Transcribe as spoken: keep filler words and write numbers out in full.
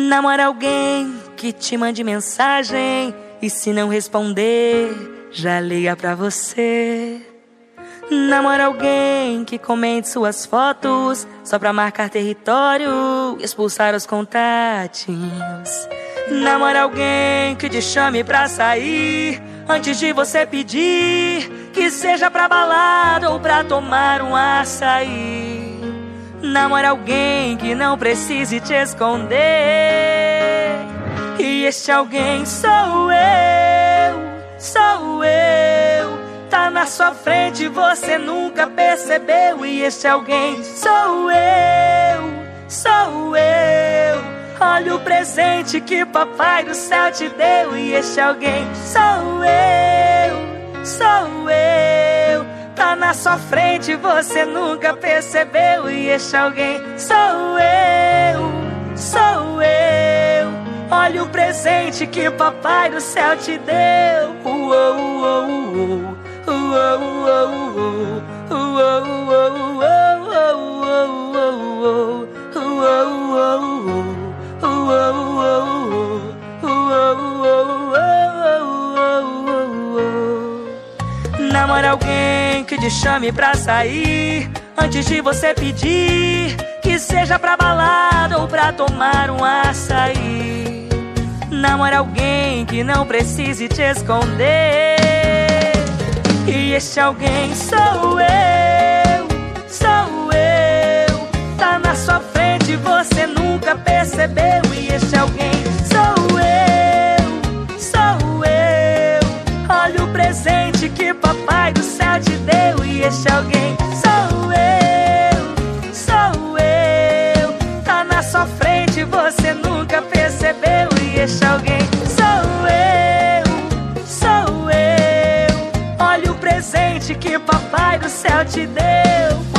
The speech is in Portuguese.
Namora alguém que te mande mensagem e se não responder, já liga pra você. Namora alguém que comente suas fotos só pra marcar território e expulsar os contatinhos. Namora alguém que te chame pra sair antes de você pedir, que seja pra balada ou pra tomar um açaí. Namora alguém que não precise te esconder, e este alguém sou eu, sou eu. Tá na sua frente, você nunca percebeu, e este alguém sou eu, sou eu. Olha o presente que papai do céu te deu, e este alguém sou eu, sou eu. Tá na sua frente, você nunca percebeu, e este alguém sou eu, sou eu. Olha o presente que papai do céu te deu. Uou, uou, uou. Uou, uou, uou. Uou, uou, uou. Uou, uou, uou. Namora alguém que te chame pra sair antes de você pedir, que seja pra balada ou pra tomar um açaí. Namora alguém que não precise te esconder, e este alguém sou eu, sou eu. Tá na sua frente, você nunca percebeu, e este alguém sou eu, sou eu. Olha o presente que papai do céu te deu, e este alguém sou eu, sou eu. Tá na sua frente, você nunca percebeu, e este alguém sou eu, sou eu. Olha o presente que papai do céu te deu.